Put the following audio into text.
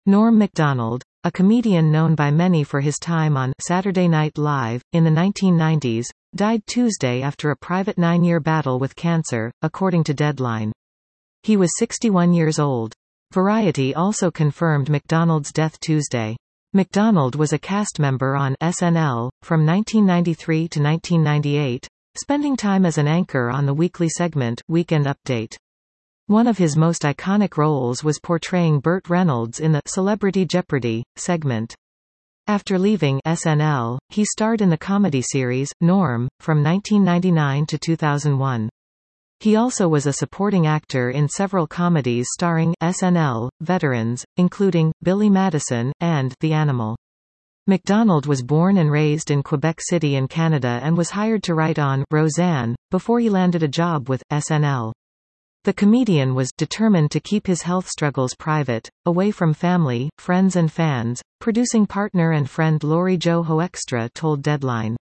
Norm Macdonald, a comedian known by many for his time on Saturday Night Live, in the 1990s, died Tuesday after a private 9-year battle with cancer, according to Deadline. He was 61 years old. Variety also confirmed Macdonald's death Tuesday. Macdonald was a cast member on SNL, from 1993 to 1998, spending time as an anchor on the weekly segment, Weekend Update. One of his most iconic roles was portraying Burt Reynolds in the Celebrity Jeopardy! Segment. After leaving SNL, he starred in the comedy series, Norm, from 1999 to 2001. He also was a supporting actor in several comedies starring SNL veterans, including Billy Madison and The Animal. Macdonald was born and raised in Quebec City in Canada and was hired to write on Roseanne before he landed a job with SNL. The comedian was determined to keep his health struggles private, away from family, friends and fans. Producing partner and friend Laurie Jo Hoekstra told Deadline.